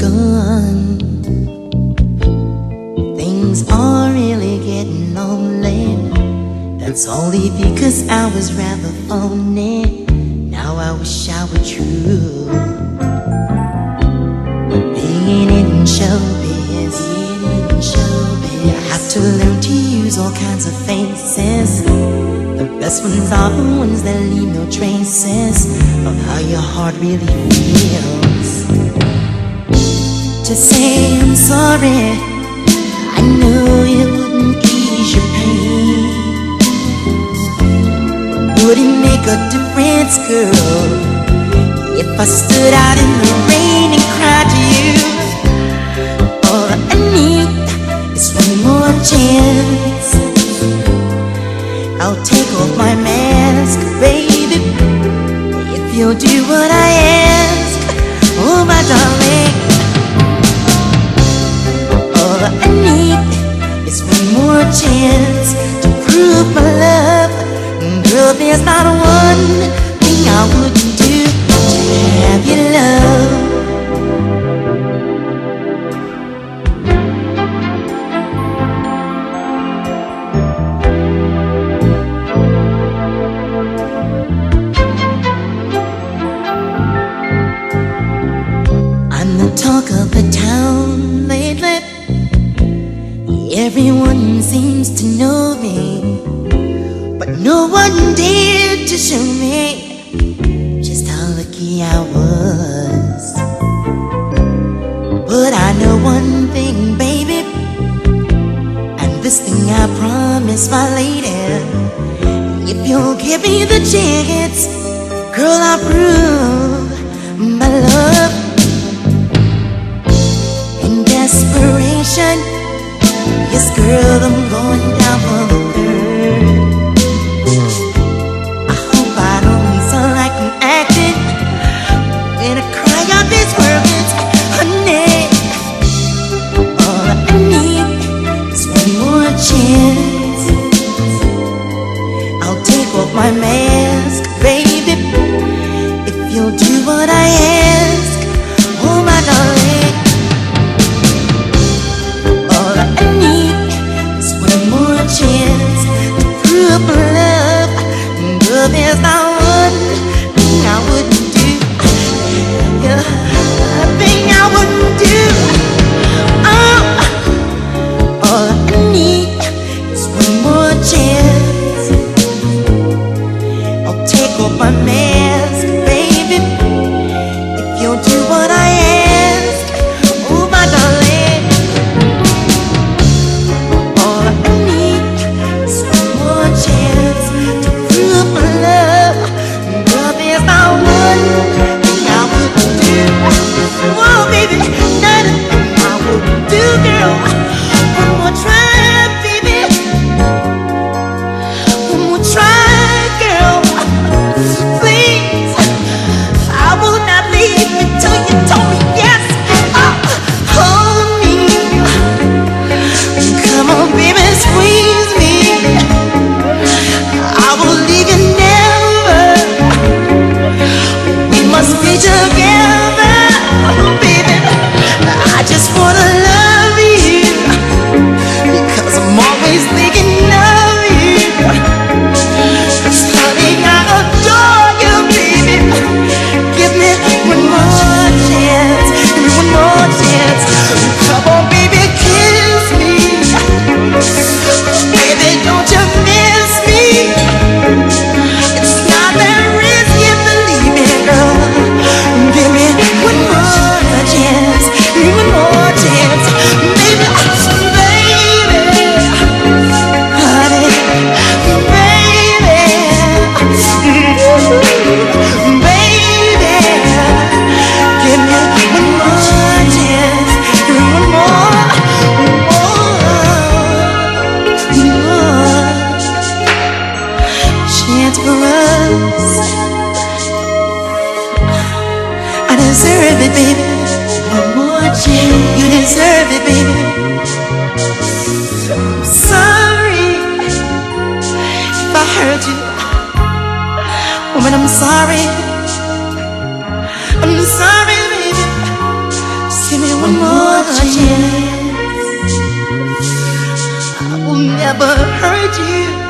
gone, things are really getting lonely. That's only because I was rather phony. Now I wish I were true. Being in showbiz, I have to learn to use all kinds of faces. The best ones are the ones that leave no traces of how your heart really feels. To say I'm sorry, I know it wouldn't ease your pain. Would it make a difference, girl, if I stood out in the rain and cried to you? All I need is one more chance. I'll take off my mask, baby, if you'll do what I ask. Oh, my darling, all I need is one more chance to prove my love. Girl, there's not one thing I wouldn't do to have your love. I'm the talk of the town lately. Everyone seems to know me, but no one dared to show me just how lucky I was. But I know one thing, baby, and this thing I promise, my lady. If you'll give me the chance, girl, I'll prove my love. In desperation, yes, girl, I'm going down for the third. I hope I don't sound like I'm acting when I cry out these words, honey. All I need is one more chance. I'll take off my mask, baby, if you'll do what I ask. Oh, my darling, all I need is one more chance to prove my love. Girl, there's not one thing I wouldn't do. Yeah, a thing I wouldn't do. Oh, all I need is one more chance. I'll take off my mask, baby, if you'll do what I ask. Oh, my darling, all I need is one more chance to prove my love. Girl, there's not one thing I wouldn't do. Oh, baby, not a thing I wouldn't do, girl. One more try, baby. One more try, girl. Please, I will not leave until you told me yes. Hold me. Come on, baby, squeeze me. I will leave you never. We must be together, baby. I just wanna love you, because I'm always thinking of you. 'Cause honey, I adore you, baby. Give me one more chance. Give me one more chance. Come on, baby, kiss me. Baby, don't you miss me? It's not that risky, believe me, girl. Give me one more chance. Give me one more chance. Baby, baby, honey, baby, baby, give me one more chance. Give me one more chance for us. I deserve it, baby. One more chance. You deserve it, baby. I'm sorry if I hurt you. Woman, I'm sorry. I'm sorry, baby. Just give me one more chance. I will never hurt you.